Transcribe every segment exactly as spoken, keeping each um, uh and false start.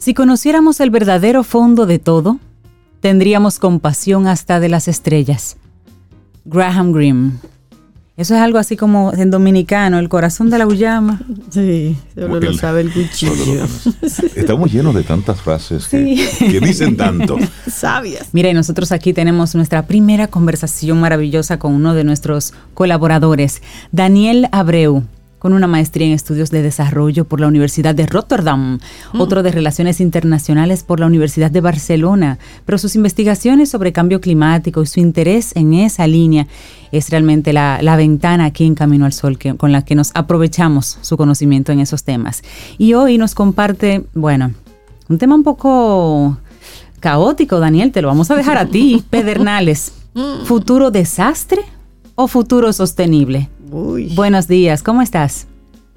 Si conociéramos el verdadero fondo de todo, tendríamos compasión hasta de las estrellas. Graham Greene. Eso es algo así como en dominicano, el corazón de la uyama. Sí, solo lo sabe el cuchillo. Estamos llenos de tantas frases que, sí. que dicen tanto. Sabias. Mira, y nosotros aquí tenemos nuestra primera conversación maravillosa con uno de nuestros colaboradores, Daniel Abreu, con una maestría en estudios de desarrollo por la Universidad de Rotterdam, mm. otro de relaciones internacionales por la Universidad de Barcelona, pero sus investigaciones sobre cambio climático y su interés en esa línea es realmente la, la ventana aquí en Camino al Sol que, con la que nos aprovechamos su conocimiento en esos temas. Y hoy nos comparte, bueno, un tema un poco caótico, Daniel, te lo vamos a dejar a ti. Pedernales, ¿futuro desastre o futuro sostenible? Uy. Buenos días, ¿cómo estás?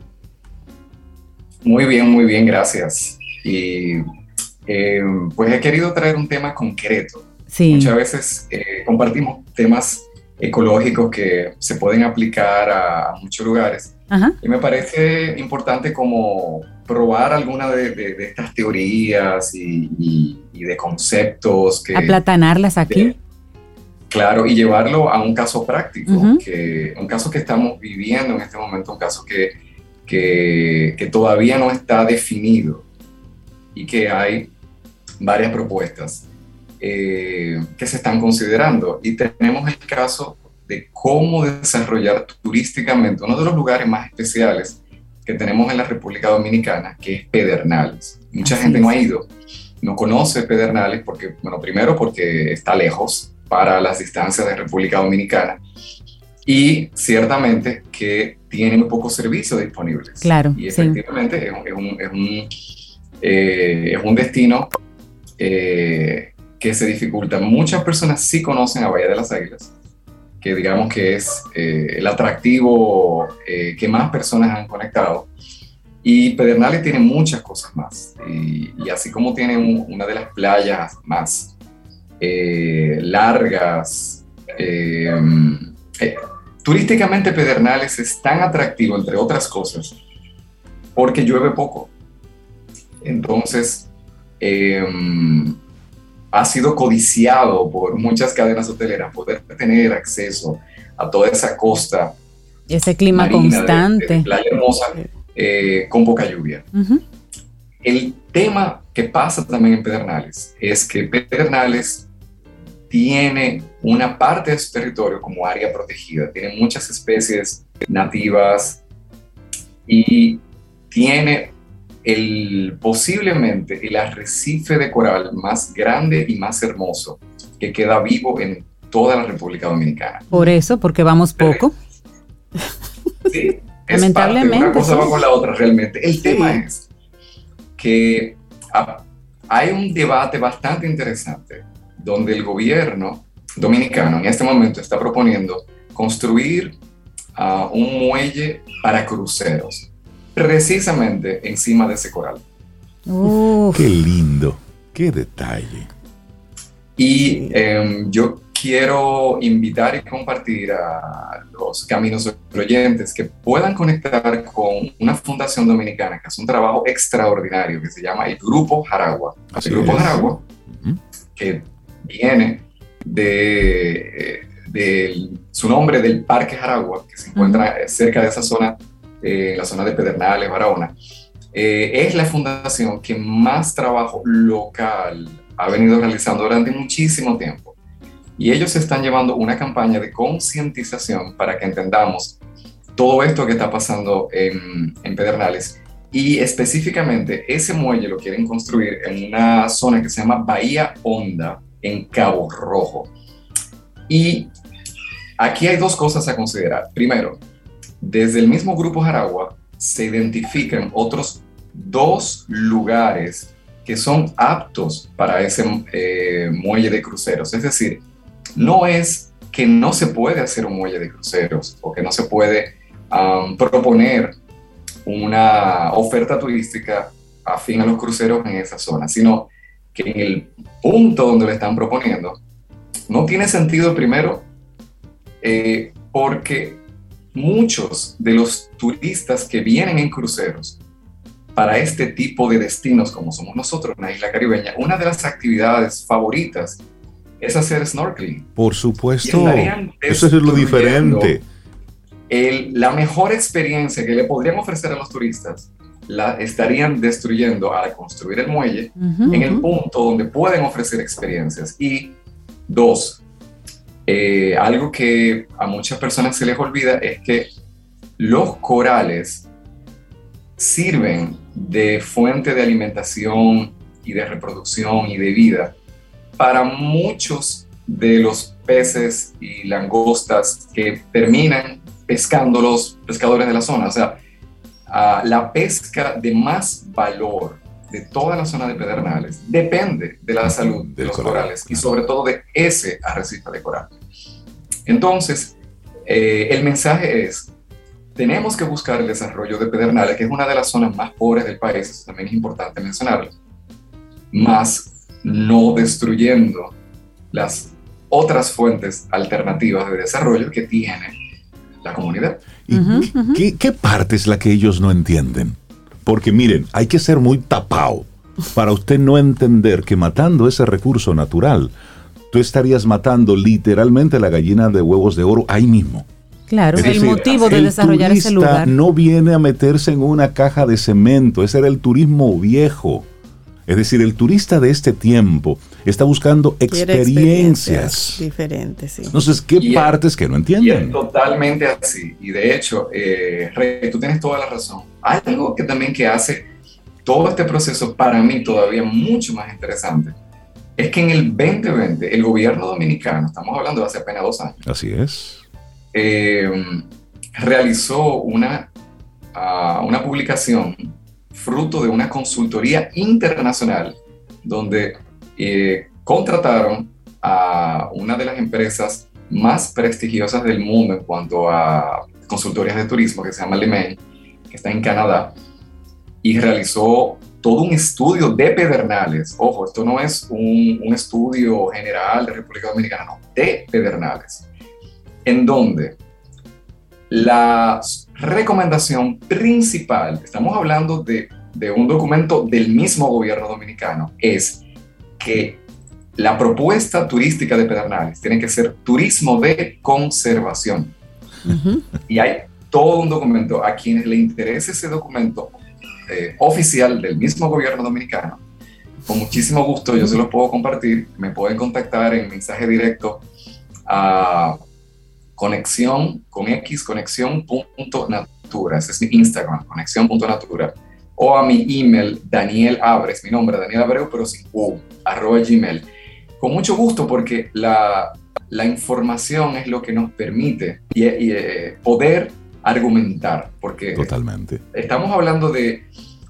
Muy bien, muy bien, gracias. Y eh, pues he querido traer un tema concreto. Sí. Muchas veces eh, compartimos temas ecológicos que se pueden aplicar a, a muchos lugares. Ajá. Y me parece importante como probar alguna de, de, de estas teorías y, y, y de conceptos. Que, ¿aplatanarlas aquí? De, Claro, y llevarlo a un caso práctico, uh-huh. que, un caso que estamos viviendo en este momento, un caso que, que, que todavía no está definido y que hay varias propuestas eh, que se están considerando. Y tenemos el caso de cómo desarrollar turísticamente uno de los lugares más especiales que tenemos en la República Dominicana, que es Pedernales. Mucha Así gente es. no ha ido, no conoce Pedernales porque, bueno, primero porque está lejos para las distancias de República Dominicana y ciertamente que tiene muy pocos servicios disponibles. Claro, y efectivamente sí. es, un, es, un, es, un, eh, es un destino eh, que se dificulta. Muchas personas sí conocen a Bahía de las Águilas, que digamos que es eh, el atractivo eh, que más personas han conectado. Y Pedernales tiene muchas cosas más. Y, y así como tiene un, una de las playas más Eh, largas. Eh, eh, turísticamente Pedernales es tan atractivo, entre otras cosas, porque llueve poco. Entonces, eh, ha sido codiciado por muchas cadenas hoteleras poder tener acceso a toda esa costa. Ese clima constante. De, de playa hermosa, eh, con poca lluvia. Uh-huh. El tema que pasa también en Pedernales es que Pedernales tiene una parte de su territorio como área protegida, tiene muchas especies nativas y tiene el, posiblemente el arrecife de coral más grande y más hermoso que queda vivo en toda la República Dominicana. Por eso, porque vamos poco. Sí, es lamentablemente. Parte, una cosa sí. va con la otra realmente. El sí. tema es que hay un debate bastante interesante donde el gobierno dominicano en este momento está proponiendo construir uh, un muelle para cruceros, precisamente encima de ese coral. Uf. ¡Qué lindo! ¡Qué detalle! Y eh, yo quiero invitar y compartir a los caminos oyentes que puedan conectar con una fundación dominicana que hace un trabajo extraordinario que se llama el Grupo Jaragua. Así el Grupo es. Jaragua, uh-huh. que viene de, de su nombre del Parque Jaragua, que se encuentra uh-huh. cerca de esa zona, eh, la zona de Pedernales, Barahona. Eh, es la fundación que más trabajo local ha venido realizando durante muchísimo tiempo. Y ellos están llevando una campaña de concientización para que entendamos todo esto que está pasando en, en Pedernales. Y específicamente ese muelle lo quieren construir en una zona que se llama Bahía Honda, en Cabo Rojo. Y aquí hay dos cosas a considerar. Primero, desde el mismo Grupo Jaragua se identifican otros dos lugares que son aptos para ese eh, muelle de cruceros. Es decir, no es que no se puede hacer un muelle de cruceros o que no se puede um, proponer una oferta turística afín a los cruceros en esa zona, sino que en el punto donde le están proponiendo no tiene sentido primero eh, porque muchos de los turistas que vienen en cruceros para este tipo de destinos, como somos nosotros, una isla caribeña, una de las actividades favoritas es hacer snorkeling. Por supuesto, eso es lo diferente. El, la mejor experiencia que le podrían ofrecer a los turistas la estarían destruyendo al construir el muelle uh-huh, en el punto donde pueden ofrecer experiencias. Y dos, eh, algo que a muchas personas se les olvida es que los corales sirven de fuente de alimentación y de reproducción y de vida para muchos de los peces y langostas que terminan pescando los pescadores de la zona. O sea, uh, la pesca de más valor de toda la zona de Pedernales depende de la salud de los corales y sobre todo de ese arrecife de coral. Entonces, eh, el mensaje es: tenemos que buscar el desarrollo de Pedernales, que es una de las zonas más pobres del país, eso también es importante mencionarlo, más no destruyendo las otras fuentes alternativas de desarrollo que tiene la comunidad. ¿Y uh-huh, uh-huh. ¿qué, qué parte es la que ellos no entienden? Porque miren, hay que ser muy tapado para usted no entender que matando ese recurso natural, tú estarías matando literalmente la gallina de huevos de oro ahí mismo. Claro, es el decir, motivo de el desarrollar ese lugar. No viene a meterse en una caja de cemento, ese era el turismo viejo. Es decir, el turista de este tiempo está buscando experiencias, experiencias diferentes. Sí. Entonces, ¿qué y partes es, que no entienden? Y es totalmente así. Y de hecho, eh, Rey, tú tienes toda la razón. Algo que también que hace todo este proceso para mí todavía mucho más interesante es que en el veinte veinte el gobierno dominicano, estamos hablando de hace apenas dos años. Así es. Eh, realizó una, uh, una publicación fruto de una consultoría internacional donde eh, contrataron a una de las empresas más prestigiosas del mundo en cuanto a consultorías de turismo, que se llama Le Main, que está en Canadá, y realizó todo un estudio de Pedernales. Ojo, esto no es un, un estudio general de República Dominicana, no, de Pedernales, en donde la recomendación principal, estamos hablando de, de un documento del mismo gobierno dominicano, es que la propuesta turística de Pedernales tiene que ser turismo de conservación. Uh-huh. Y hay todo un documento. A quienes le interese ese documento eh, oficial del mismo gobierno dominicano, con muchísimo gusto yo se los puedo compartir. Me pueden contactar en mensaje directo a conexión con X, conexión punto natura, ese es mi Instagram, conexión punto natura, o a mi email, Daniel Abres, mi nombre, Daniel Abreu, pero sin U, arroba gmail. Con mucho gusto, porque la, la información es lo que nos permite y, y, eh, poder argumentar, porque totalmente estamos hablando de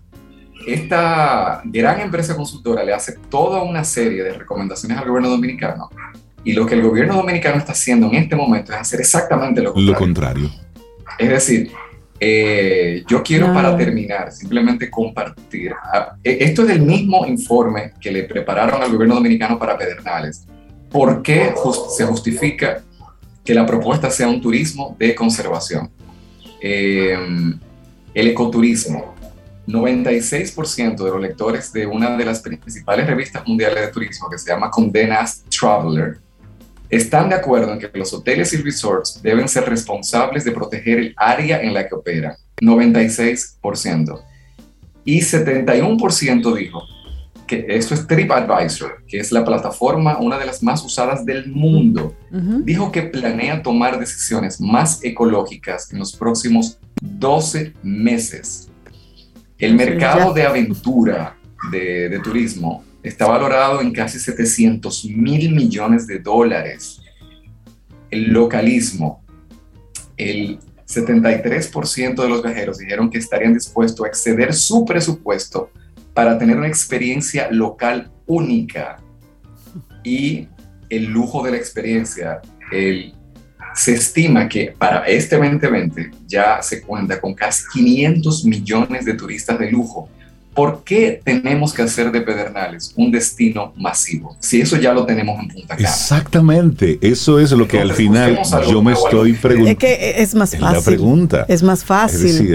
esta gran empresa consultora, le hace toda una serie de recomendaciones al gobierno dominicano. Y lo que el gobierno dominicano está haciendo en este momento es hacer exactamente lo contrario. Lo contrario. Es decir, eh, yo quiero no. para terminar simplemente compartir. Esto es del mismo informe que le prepararon al gobierno dominicano para Pedernales. ¿Por qué just, se justifica que la propuesta sea un turismo de conservación? Eh, el ecoturismo. noventa y seis por ciento de los lectores de una de las principales revistas mundiales de turismo, que se llama Condé Nast Traveler, están de acuerdo en que los hoteles y resorts deben ser responsables de proteger el área en la que operan. noventa y seis por ciento. Y setenta y uno por ciento dijo que esto es TripAdvisor, que es la plataforma, una de las más usadas del mundo, uh-huh. dijo que planea tomar decisiones más ecológicas en los próximos doce meses. El mercado de aventura de, de turismo está valorado en casi setecientos mil millones de dólares. El localismo, el setenta y tres por ciento de los viajeros dijeron que estarían dispuestos a exceder su presupuesto para tener una experiencia local única. Y el lujo de la experiencia, el, se estima que para este veinte veinte ya se cuenta con casi quinientos millones de turistas de lujo. ¿Por qué tenemos que hacer de Pedernales un destino masivo? Si eso ya lo tenemos en Punta Cana. Exactamente, eso es lo que Entonces, al final yo me estoy preguntando. Es que es más fácil. Es la pregunta. Es más fácil. Es decir,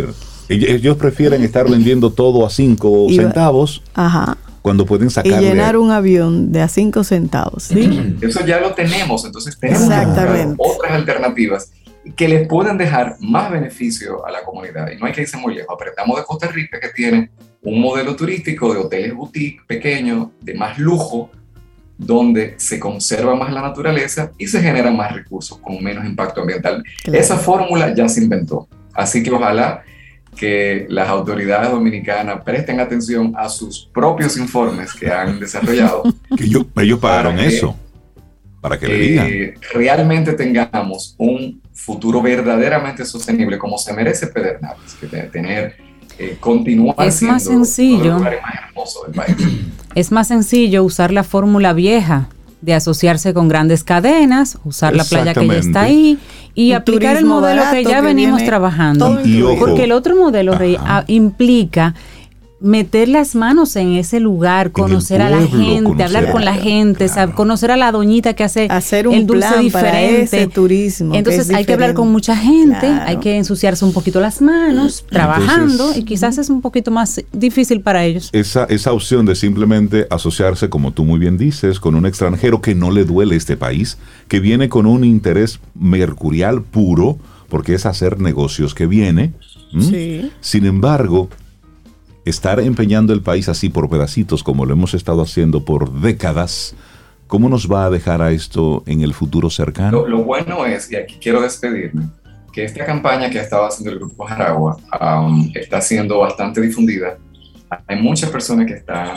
Ellos prefieren estar vendiendo todo a cinco Y va- centavos Ajá. cuando pueden Y sacarle. llenar un avión de a cinco centavos, ¿sí? Eso ya lo tenemos, entonces tenemos que buscar Exactamente. otras alternativas que les pueden dejar más beneficio a la comunidad. Y no hay que irse muy lejos. Aprendamos de Costa Rica, que tiene un modelo turístico de hoteles boutique pequeños, de más lujo, donde se conserva más la naturaleza y se generan más recursos con menos impacto ambiental. Claro. Esa fórmula ya se inventó. Así que ojalá que las autoridades dominicanas presten atención a sus propios informes que han desarrollado. Que ellos, ellos pagaron Para que- eso. Para que le digan. que realmente tengamos un futuro verdaderamente sostenible como se merece Pedernales, que de- tener, eh, continuar Es siendo más uno de los sencillo. lugares más hermosos del país. Es más sencillo usar la fórmula vieja de asociarse con grandes cadenas, usar la playa que ya está ahí y Un aplicar el turismo modelo que barato ya que venimos viene trabajando. todo Y ojo. Porque el otro modelo, Rey, Ajá. ah, implica meter las manos en ese lugar, conocer a la pueblo, gente, conocer hablar con la a- gente, claro. sab- conocer a la doñita que hace Hacer un el dulce plan para diferente. ese turismo. Entonces que es hay que hablar diferente. con mucha gente, Claro. hay que ensuciarse un poquito las manos, trabajando, Entonces- y quizás es un poquito más difícil para ellos. Esa, esa opción de simplemente asociarse, como tú muy bien dices, con un extranjero que no le duele este país, que viene con un interés mercurial puro, porque es hacer negocios que viene. ¿m? Sí. Sin embargo, estar empeñando el país así por pedacitos, como lo hemos estado haciendo por décadas, ¿cómo nos va a dejar a esto en el futuro cercano? Lo, lo bueno es, y aquí quiero despedirme, que esta campaña que ha estado haciendo el Grupo Jaragua um, está siendo bastante difundida. Hay muchas personas que están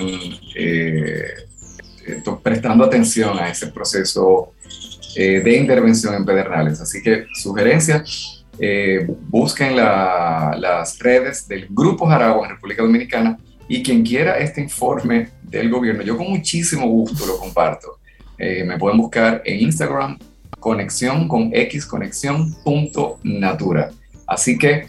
eh, eh, to- prestando atención a ese proceso eh, de intervención en Pedernales. Así que, sugerencia, eh, busquen la- las redes del Grupo Jaragua en República Dominicana, y quien quiera este informe del gobierno, yo con muchísimo gusto lo comparto. Eh, me pueden buscar en Instagram, conexión con x conexión punto natura. Así que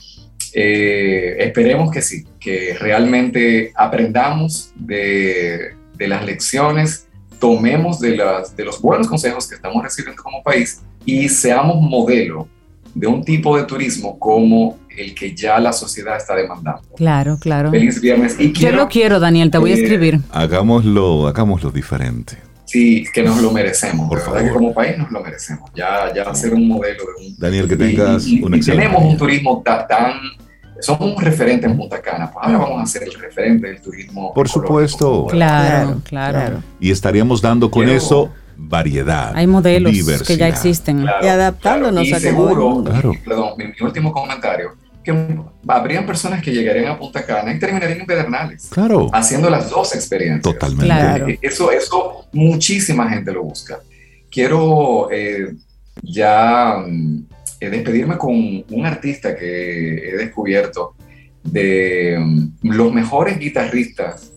eh, esperemos que sí, que realmente aprendamos de, de las lecciones, tomemos de, las, de los buenos consejos que estamos recibiendo como país y seamos modelo de un tipo de turismo como el que ya la sociedad está demandando. Claro, claro. Feliz viernes. Y Yo quiero, lo quiero, Daniel, te voy a eh, escribir. Hagámoslo, hagámoslo diferente. sí, que nos lo merecemos. Por De verdad favor. que como país nos lo merecemos. Ya, ya va a ser un modelo de un... Daniel, que y- tengas y, y- un y excelente tenemos un día. turismo ta- tan... Somos un referente en Punta Cana, pues ahora vamos a ser el referente del turismo. Por ecológico. supuesto. Claro, claro. Y estaríamos dando con Quiero- eso variedad. Hay modelos que diversidad. ya existen. Claro, Y adaptándonos claro. Y a cómo seguro, el mundo. Claro. perdón, mi, mi último comentario, que habrían personas que llegarían a Punta Cana y terminarían en Pedernales, Claro, haciendo las dos experiencias. totalmente. Claro. Eh, Eso, eso muchísima gente lo busca. Quiero eh, ya mm, eh, despedirme con un artista que he descubierto de mm, los mejores guitarristas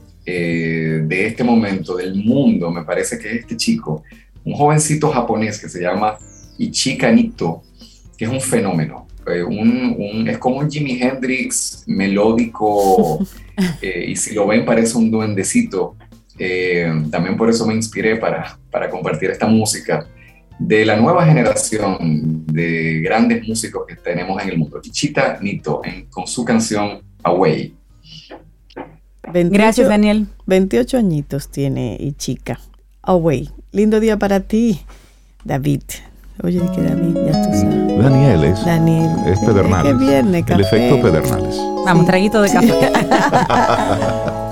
eh, de este momento, del mundo. Me parece que es este chico, un jovencito japonés que se llama Ichika Nito, que es un fenómeno. Eh, un, un- es como un Jimi Hendrix melódico, eh, y si lo ven parece un duendecito. Eh, también por eso me inspiré para, para compartir esta música de la nueva generación de grandes músicos que tenemos en el mundo. Ichika Nito, en- con su canción Away. veintiocho Gracias, Daniel. veintiocho añitos tiene y chica. Away. Lindo día para ti, David. Oye, que David, ya tú sabes. Daniel es, Daniel. es Pedernales. Es que viernes, El café. efecto Pedernales. Vamos, traguito de café.